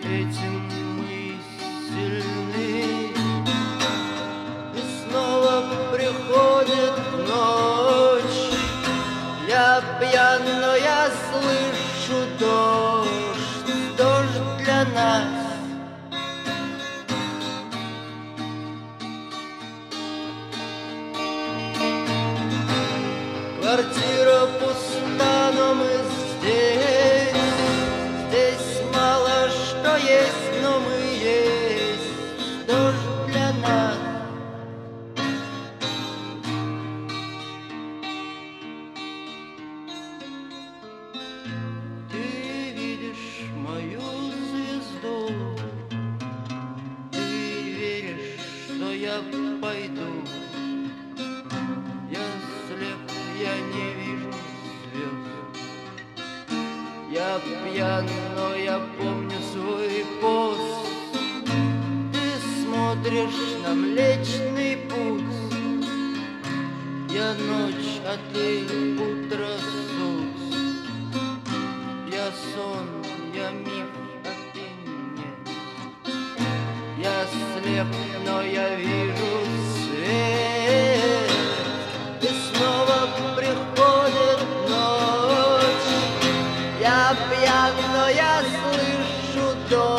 этим мы сильны. И снова приходит ночь, я пьян, но я слышу дождь, дождь для нас. Квартира пуста, но мы здесь. Здесь мало что есть, но мы есть. Дождь для нас. Ты видишь мою звезду, ты веришь, что я пойду. Я слеп, я не вижу звезд. Я пьян, но я помню свой пост. Ты смотришь на Млечный Путь. Я ночь, а ты утро, суть. Я сон, я миф, а ты нет. Я слеп, но я вижу свет. И снова приходит ночь. Я пьян, но я слышу дождь.